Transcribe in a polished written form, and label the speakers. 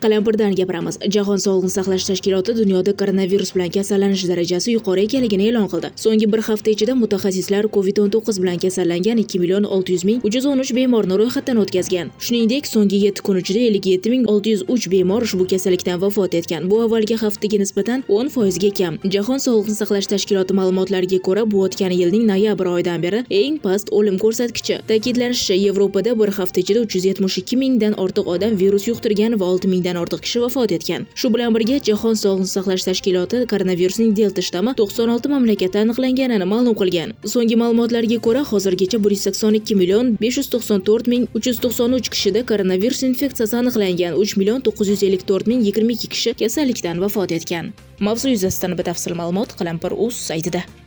Speaker 1: Qalampirdan gapiramiz. Jahon Sog'liqni saqlash tashkiloti dunyoda koronavirus bilan kasallanish darajasi yuqori ekanligini e'lon qildi. So'nggi bir hafta ichida mutaxassislar COVID-19 bilan kasallangan 2.600.313 bemorni ro'yxatdan o'tkazgan. Shuningdek, so'nggi 7 kun ichida 57.603 bemor ushbu kasallikdan vafot etgan. Bu avvalgi haftaga nisbatan 10% ga kam. Jahon Sog'liqni saqlash tashkiloti ma'lumotlariga ko'ra, bu o'tgan yilning noyabr oyidan beri eng past o'lim ko'rsatkichi. Ta'kidlanishicha, Yevropada bir hafta ichida 372 mingdan ortiq odam virus yuqtirgan va 6 mingdan ortiq kishi vafot etgan. Shu bilan birga Jahon Sog'liqni saqlash tashkiloti koronavirusning delta shtammi 96 mamlakatda aniqlanganini ma'lum qilgan. So'nggi ma'lumotlarga ko'ra, hozirgacha 182.594.393 kishida koronavirus infeksiyasi aniqlangan, 3.954.022 kishi kasallikdan vafot etgan. Mavzu yuzasidan batafsil ma'lumot Qalampir.uz saytida.